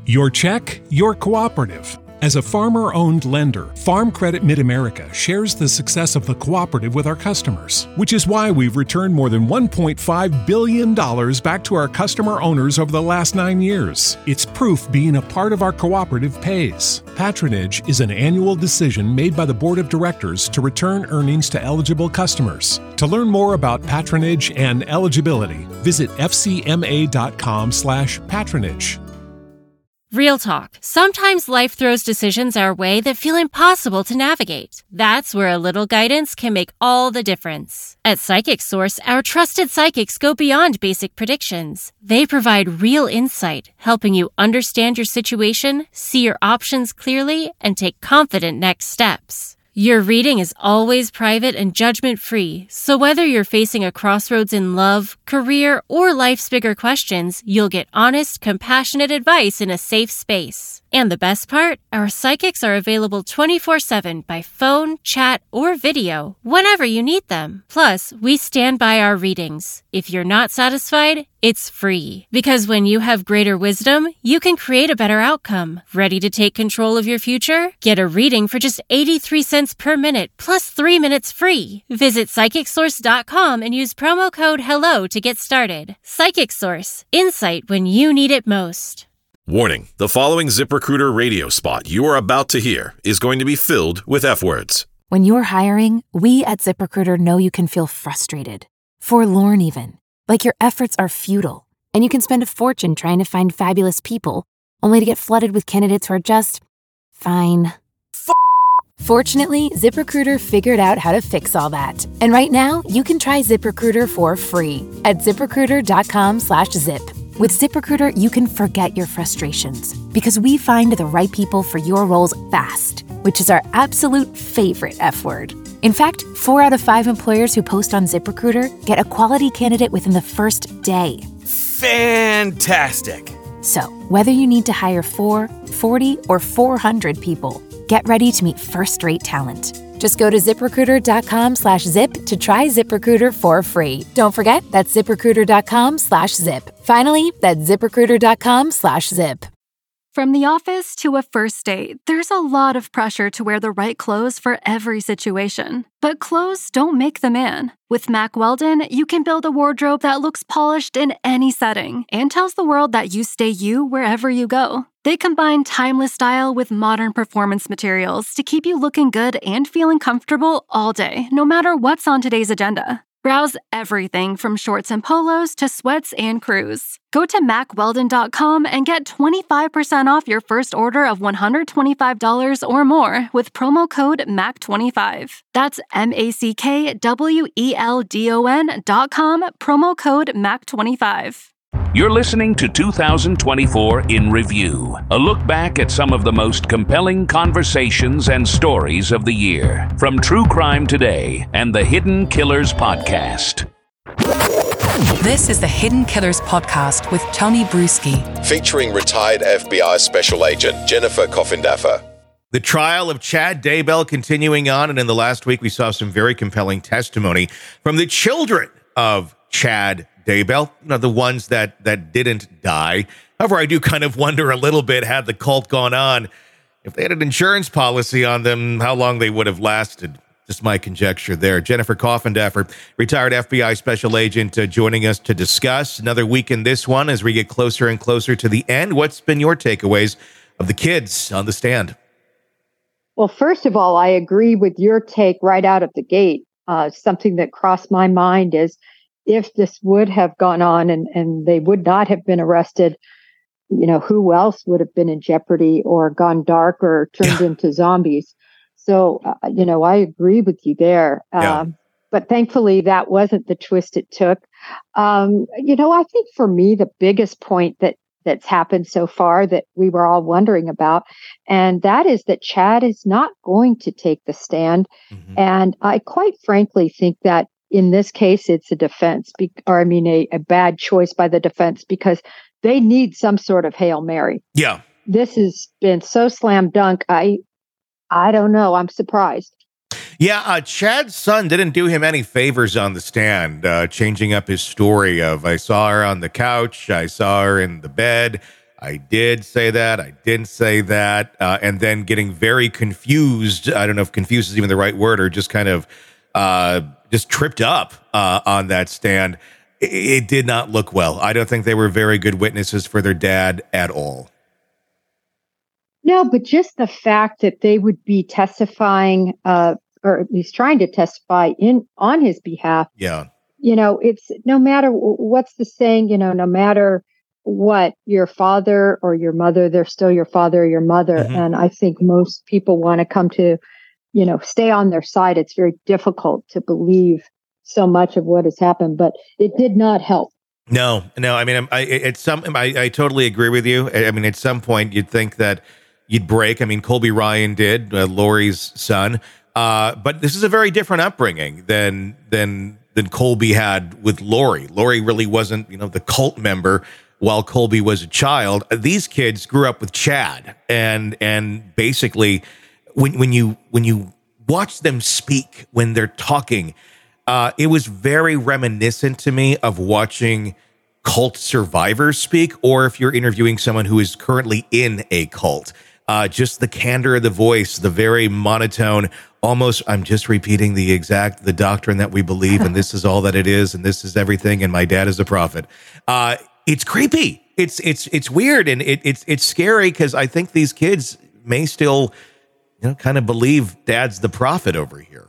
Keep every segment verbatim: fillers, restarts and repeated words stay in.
Your check, your cooperative. As a farmer-owned lender, Farm Credit Mid-America shares the success of the cooperative with our customers, which is why we've returned more than one point five billion dollars back to our customer owners over the last nine years. It's proof being a part of our cooperative pays. Patronage is an annual decision made by the Board of Directors to return earnings to eligible customers. To learn more about patronage and eligibility, visit f c m a dot com slash patronage. Real talk. Sometimes life throws decisions our way that feel impossible to navigate. That's where a little guidance can make all the difference. At Psychic Source, our trusted psychics go beyond basic predictions. They provide real insight, helping you understand your situation, see your options clearly, and take confident next steps. Your reading is always private and judgment-free, so whether you're facing a crossroads in love, career, or life's bigger questions, you'll get honest, compassionate advice in a safe space. And the best part? Our psychics are available twenty-four seven by phone, chat, or video, whenever you need them. Plus, we stand by our readings. If you're not satisfied, it's free. Because when you have greater wisdom, you can create a better outcome. Ready to take control of your future? Get a reading for just eighty-three cents per minute, plus three minutes free. Visit psychic source dot com and use promo code HELLO to get started. Psychic Source. Insight when you need it most. Warning, the following ZipRecruiter radio spot you are about to hear is going to be filled with F-words. When you're hiring, we at ZipRecruiter know you can feel frustrated, forlorn even, like your efforts are futile, and you can spend a fortune trying to find fabulous people, only to get flooded with candidates who are just fine. F- Fortunately, ZipRecruiter figured out how to fix all that. And right now, you can try ZipRecruiter for free at ZipRecruiter.com slash zip. With ZipRecruiter, you can forget your frustrations because we find the right people for your roles fast, which is our absolute favorite F word. In fact, four out of five employers who post on ZipRecruiter get a quality candidate within the first day. Fantastic. So, whether you need to hire four, forty, or four hundred people, get ready to meet first-rate talent. Just go to ZipRecruiter.com slash zip to try ZipRecruiter for free. Don't forget, that's ZipRecruiter.com slash zip. Finally, that's ZipRecruiter.com slash zip. From the office to a first date, there's a lot of pressure to wear the right clothes for every situation. But clothes don't make the man. With Mack Weldon, you can build a wardrobe that looks polished in any setting and tells the world that you stay you wherever you go. They combine timeless style with modern performance materials to keep you looking good and feeling comfortable all day, no matter what's on today's agenda. Browse everything from shorts and polos to sweats and crews. Go to mack weldon dot com and get twenty-five percent off your first order of one hundred twenty-five dollars or more with promo code M A C twenty-five. That's M A C K W E L D O N dot com, promo code M A C twenty-five. You're listening to two thousand twenty-four in Review, a look back at some of the most compelling conversations and stories of the year from True Crime Today and the Hidden Killers Podcast. This is the Hidden Killers Podcast with Tony Bruschi, Featuring retired F B I Special Agent Jennifer Coffindaffer. The trial of Chad Daybell continuing on, and in the last week we saw some very compelling testimony from the children of Chad Daybell, you know, the ones that that didn't die. However, I do kind of wonder a little bit, had the cult gone on, if they had an insurance policy on them, how long they would have lasted. Just my conjecture there. Jennifer Coffindaffer, retired F B I special agent, uh, joining us to discuss another week in this one as we get closer and closer to the end. What's been your takeaways of the kids on the stand? Well, first of all, I agree with your take right out of the gate. Uh, something that crossed my mind is, if this would have gone on and, and they would not have been arrested, you know, who else would have been in jeopardy or gone dark or turned yeah. into zombies? So, uh, you know, I agree with you there. Yeah. Um, but thankfully, that wasn't the twist it took. Um, you know, I think for me, the biggest point that that's happened so far that we were all wondering about, and that is that Chad is not going to take the stand. Mm-hmm. And I quite frankly think that in this case, it's a defense, be- or I mean, a, a bad choice by the defense, because they need some sort of Hail Mary. Yeah. This has been so slam dunk. I, I don't know. I'm surprised. Yeah, uh, Chad's son didn't do him any favors on the stand, uh, changing up his story of, I saw her on the couch, I saw her in the bed, I did say that. I didn't say that. Uh, and then getting very confused. I don't know if confused is even the right word, or just kind of uh, just tripped up uh, on that stand. It, it did not look well. I don't think they were very good witnesses for their dad at all. No, but just the fact that they would be testifying, uh, or at least trying to testify in on his behalf. Yeah. You know, it's no matter what's the saying, you know, no matter what, your father or your mother, they're still your father or your mother. Mm-hmm. And I think most people want to come to, you know, stay on their side. It's very difficult to believe so much of what has happened, but it did not help. No, no. I mean, I, at some, I, I totally agree with you. I mean, at some point you'd think that you'd break. I mean, Colby Ryan did, uh, Lori's son. Uh, but this is a very different upbringing than than than Colby had with Lori. Lori really wasn't, you know, the cult member while Colby was a child. These kids grew up with Chad, and and basically, when when you when you watch them speak, when they're talking, uh, it was very reminiscent to me of watching cult survivors speak, or if you're interviewing someone who is currently in a cult. Uh, just the candor of the voice, the very monotone, almost, I'm just repeating the exact, the doctrine that we believe, and this is all that it is, and this is everything, and my dad is a prophet. Uh, it's creepy. It's it's it's weird, and it, it's it's scary, because I think these kids may still, you know, kind of believe dad's the prophet over here.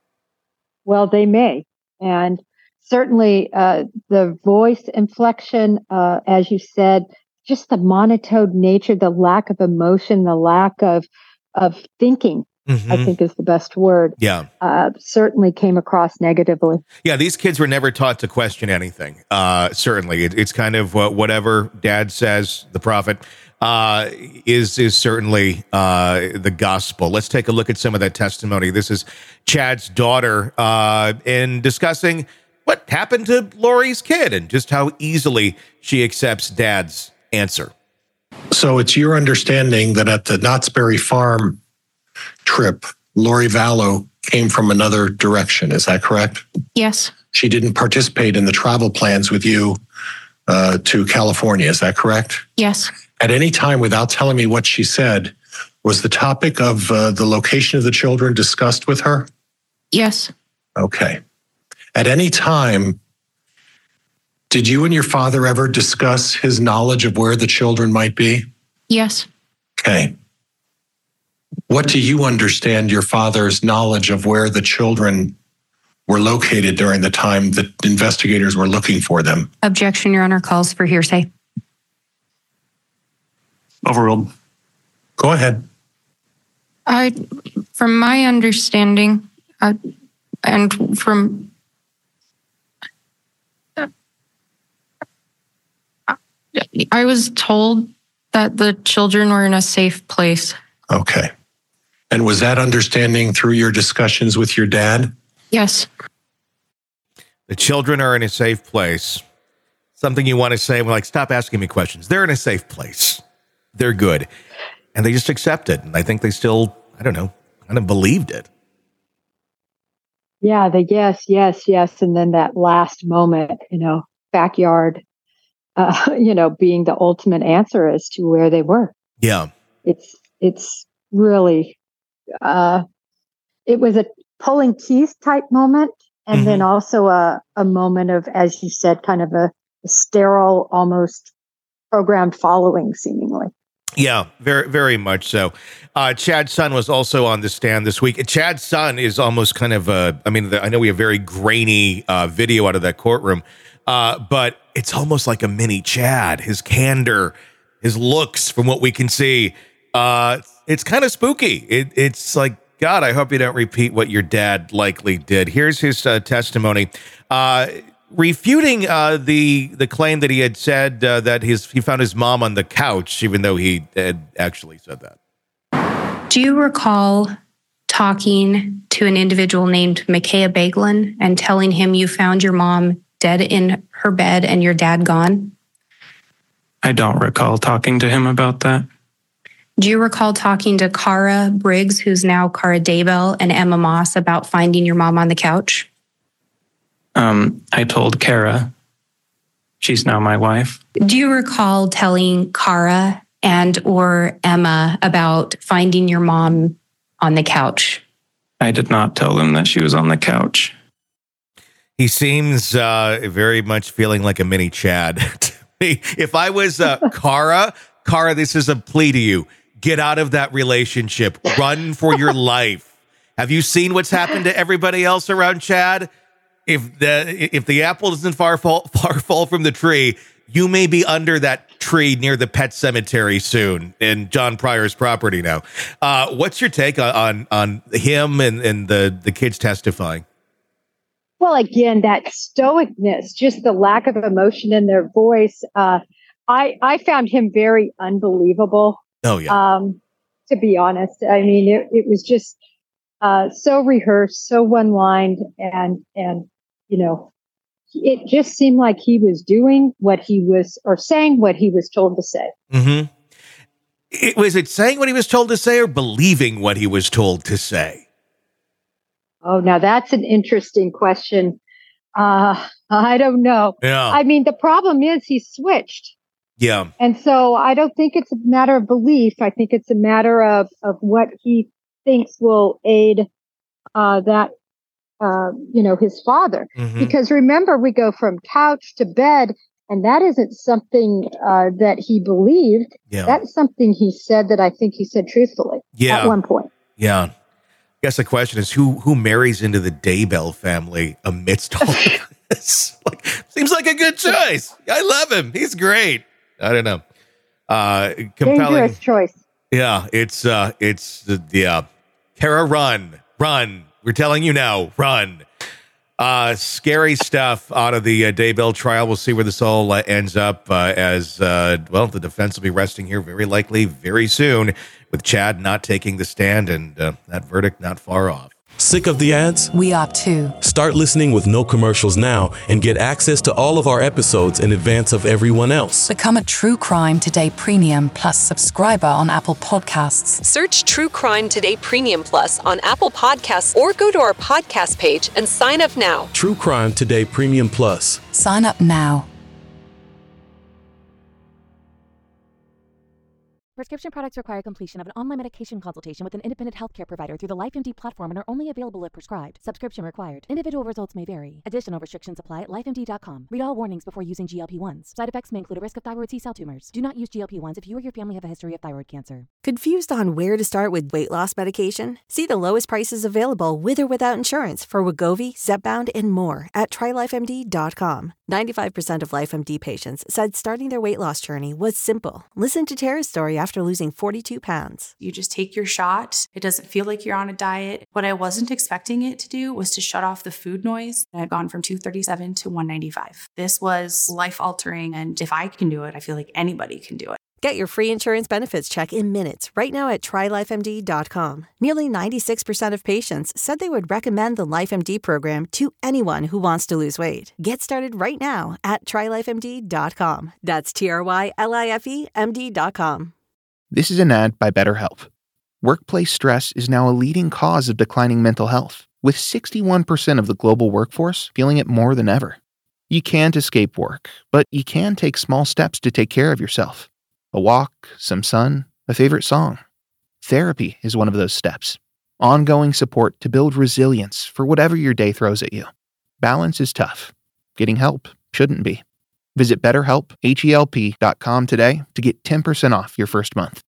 Well, they may. And certainly uh, the voice inflection, uh, as you said, just the monotone nature, the lack of emotion, the lack of of thinking, mm-hmm. I think is the best word. Yeah. Uh, certainly came across negatively. Yeah, these kids were never taught to question anything. Uh, certainly. It, it's kind of uh, whatever dad says, the prophet, uh, is is certainly uh, the gospel. Let's take a look at some of that testimony. This is Chad's daughter uh, in discussing what happened to Lori's kid and just how easily she accepts dad's answer. So it's your understanding that at the Knott's Berry Farm trip, Lori Vallow came from another direction. Is that correct? Yes. She didn't participate in the travel plans with you uh, to California. Is that correct? Yes. At any time, without telling me what she said, was the topic of uh, the location of the children discussed with her? Yes. Okay. At any time, did you and your father ever discuss his knowledge of where the children might be? Yes. Okay. What do you understand your father's knowledge of where the children were located during the time that investigators were looking for them? Objection, Your Honor, calls for hearsay. Overruled. Go ahead. I, from my understanding, uh, and from I was told that the children were in a safe place. Okay. And was that understanding through your discussions with your dad? Yes. The children are in a safe place. Something you want to say, we're like, stop asking me questions. They're in a safe place. They're good. And they just accept it. And I think they still, I don't know, kind of believed it. Yeah, the yes, yes, yes. And then that last moment, you know, backyard, uh, you know, being the ultimate answer as to where they were. Yeah. It's, it's really, uh, it was a pulling teeth type moment. And mm-hmm. then also a, a moment of, as you said, kind of a, a sterile, almost programmed following, seemingly. Yeah, very, very much so. Uh, Chad's son was also on the stand this week. Chad's son is almost kind of a, I mean, the, I know we have very grainy uh, video out of that courtroom, uh, but it's almost like a mini Chad. His candor, his looks, from what we can see, uh, it's kind of spooky. It, it's like, God, I hope you don't repeat what your dad likely did. Here's his uh, testimony. Uh, refuting uh, the the claim that he had said uh, that his he found his mom on the couch, even though he had actually said that. Do you recall talking to an individual named Micaiah Bagelin and telling him you found your mom dead in her bed and your dad gone? I don't recall talking to him about that. Do you recall talking to Cara Briggs, who's now Cara Daybell, and Emma Moss about finding your mom on the couch? Um, I told Cara She's now my wife. Do you recall telling Kara and or Emma about finding your mom on the couch? I did not tell them that she was on the couch. He seems uh, very much feeling like a mini Chad to me. If I was uh, Kara, Kara, this is a plea to you. Get out of that relationship. Run for your life. Have you seen what's happened to everybody else around Chad? If the if the apple doesn't far fall, far fall from the tree, you may be under that tree near the pet cemetery soon in John Pryor's property now. Uh, what's your take on on, on him and, and the, the kids testifying? Well, again, that stoicness, just the lack of emotion in their voice. Uh, I I found him very unbelievable. Oh, yeah. Um, to be honest, I mean, it, it was just uh, so rehearsed, so one-lined, and and you know, it just seemed like he was doing what he was, or saying what he was told to say. Mm-hmm. It, was it saying what he was told to say, or believing what he was told to say? Oh, now that's an interesting question. Uh, I don't know. Yeah. I mean, the problem is he switched. Yeah. And so I don't think it's a matter of belief. I think it's a matter of, of what he thinks will aid uh, that, uh, you know, his father. Mm-hmm. Because remember, we go from couch to bed, and that isn't something uh, that he believed. Yeah. That's something he said that I think he said truthfully yeah. at one point. Yeah. I guess the question is who who marries into the Daybell family amidst all of this? Like, seems like a good choice. I love him. He's great. I don't know. Uh, compelling. Dangerous choice. Yeah, it's uh, it's the yeah. Kara, run, run. We're telling you now, run. Uh, scary stuff out of the uh, Daybell trial. We'll see where this all uh, ends up. Uh, as uh, well, the defense will be resting here very likely very soon, with Chad not taking the stand and uh, that verdict not far off. Sick of the ads? We are too. Start listening with no commercials now and get access to all of our episodes in advance of everyone else. Become a True Crime Today Premium Plus subscriber on Apple Podcasts. Search True Crime Today Premium Plus on Apple Podcasts or go to our podcast page and sign up now. True Crime Today Premium Plus. Sign up now. Prescription products require completion of an online medication consultation with an independent healthcare provider through the LifeMD platform and are only available if prescribed. Subscription required. Individual results may vary. Additional restrictions apply at life M D dot com. Read all warnings before using G L P one s. Side effects may include a risk of thyroid C-cell tumors. Do not use G L P one s if you or your family have a history of thyroid cancer. Confused on where to start with weight loss medication? See the lowest prices available with or without insurance for Wegovy, Zepbound, and more at try life M D dot com. ninety-five percent of LifeMD patients said starting their weight loss journey was simple. Listen to Tara's story after losing forty-two pounds. You just take your shot. It doesn't feel like you're on a diet. What I wasn't expecting it to do was to shut off the food noise. I've gone from two thirty-seven to one ninety-five. This was life-altering, and if I can do it, I feel like anybody can do it. Get your free insurance benefits check in minutes right now at try life M D dot com. Nearly ninety-six percent of patients said they would recommend the LifeMD program to anyone who wants to lose weight. Get started right now at try life M D dot com. That's T R Y L I F E M D dot com. This is an ad by BetterHelp. Workplace stress is now a leading cause of declining mental health, with sixty-one percent of the global workforce feeling it more than ever. You can't escape work, but you can take small steps to take care of yourself. A walk, some sun, a favorite song. Therapy is one of those steps. Ongoing support to build resilience for whatever your day throws at you. Balance is tough. Getting help shouldn't be. Visit BetterHelp, H E L P dot com today to get ten percent off your first month.